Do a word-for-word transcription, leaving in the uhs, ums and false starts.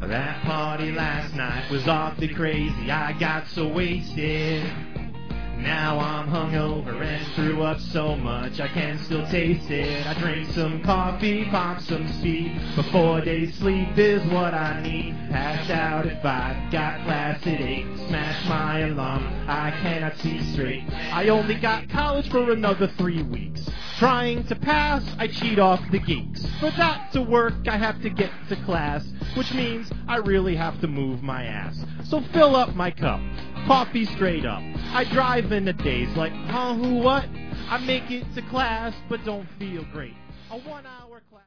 That party last night was awfully crazy. I got so wasted. Now I'm hungover and threw up so much I can still taste it. I drank some coffee, popped some speed, but four days sleep is what I need. Passed out at five, got class at eight, smashed my alarm, I cannot see straight. I only got college for another three weeks. Trying to pass, I cheat off the geeks. For that to work, I have to get to class, which means I really have to move my ass. So fill up my cup, coffee straight up. I drive in a daze like, huh, who, what? I make it to class, but don't feel great. A one hour class.